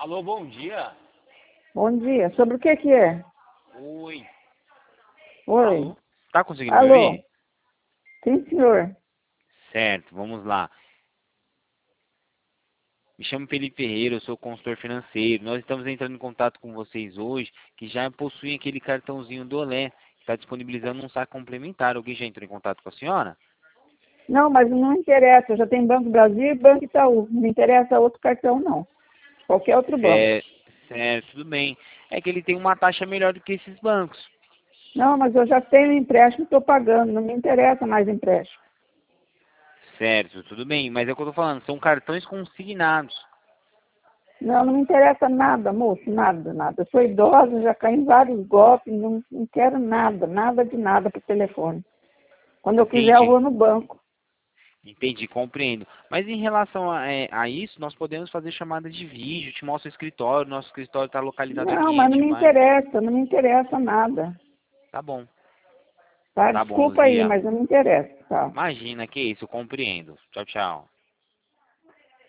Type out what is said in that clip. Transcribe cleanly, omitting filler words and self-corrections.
Alô, bom dia. Bom dia. Sobre o que que é? Oi. Oi. Alô? Tá conseguindo me Alô? ouvir? Sim, senhor. Certo, vamos lá. Me chamo Felipe Ferreira, eu sou consultor financeiro. Nós estamos entrando em contato com vocês hoje, que já possuem aquele cartãozinho do Olé, que está disponibilizando um saque complementar. Alguém já entrou em contato com a senhora? Não, mas não interessa. Eu já tenho Banco Brasil e Banco Itaú. Não me interessa outro cartão, não. Qualquer outro banco. Certo, tudo bem. É que ele tem uma taxa melhor do que esses bancos. Não, mas eu já tenho empréstimo e estou pagando. Não me interessa mais empréstimo. Certo, tudo bem. Mas é o que eu tô falando, são cartões consignados. Não, não me interessa nada, moço. Nada, nada. Eu sou idosa, já caí em vários golpes. Não quero nada, nada de nada para o telefone. Quando eu quiser, eu Entendi. vou no banco. Entendi, compreendo. Mas em relação a isso, nós podemos fazer chamada de vídeo, te mostro o escritório, nosso escritório está localizado Não, aqui em mas não me Atibaia. interessa. Não me interessa nada. Tá Tá? bom, Desculpa aí, Luzia. mas não me interessa. Tá? Imagina, que isso, eu compreendo. Tchau, tchau.